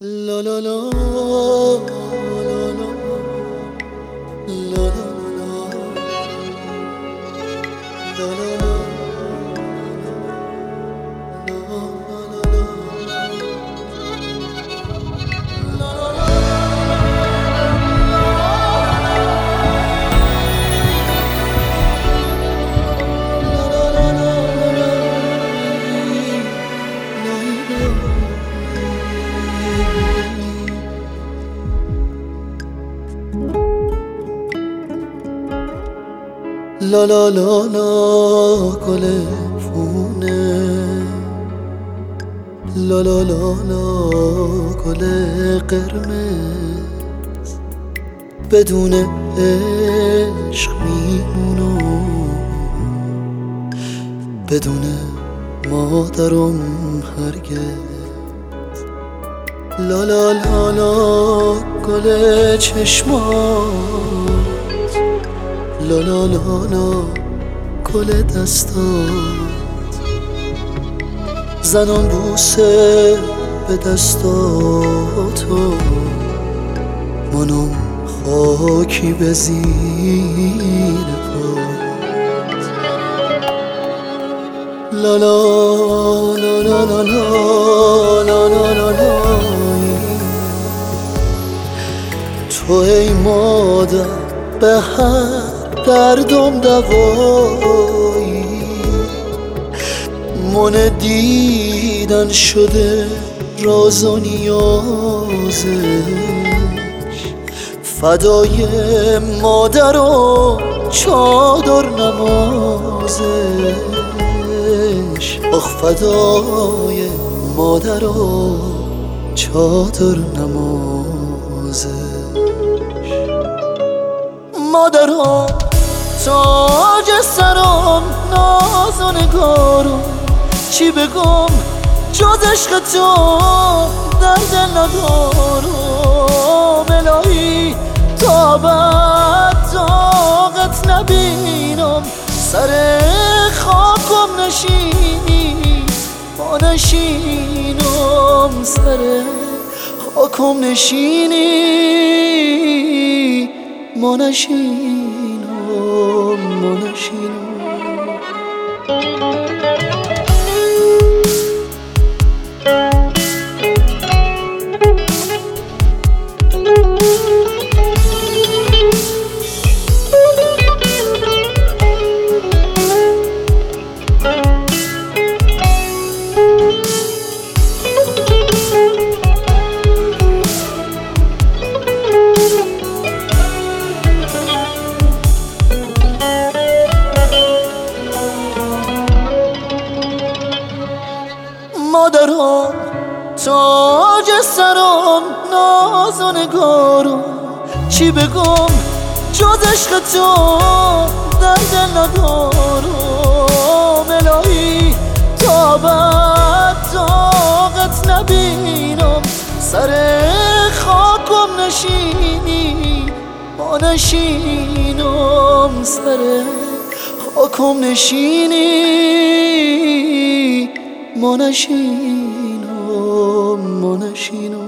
La la la la la la la la La la la la گل فونه La la la la گل قرمز بدون عشق میمونم بدون مادرم هرگز La la la la گل چشمات La la la la گل دستات زنان بوسه به دستاتو منم خاکی به زیر پات La la la la la la la la la la تو ای مادر به هر دردم دوایی من دیدن شده راز و نیازش فدای مادر و چادر نمازش آخ فدای مادر و چادر نمازش مادرم تاج سرم ناز و نگارم چی بگم جز عشق تو در دل ندارم الهی تا بعد طاقت نبینم سر خاکم نشینی ما نشینم سر خاکم نشینی ما نشینم ما نشینم مادرم تاج سرم ناز و نگارم چی بگم جز عشق تو در دل ندارم الهی تا بعد طاقت نبینم سر خاکم نشینی ما نشینم سر خاکم نشینی ما نشینم ما نشینم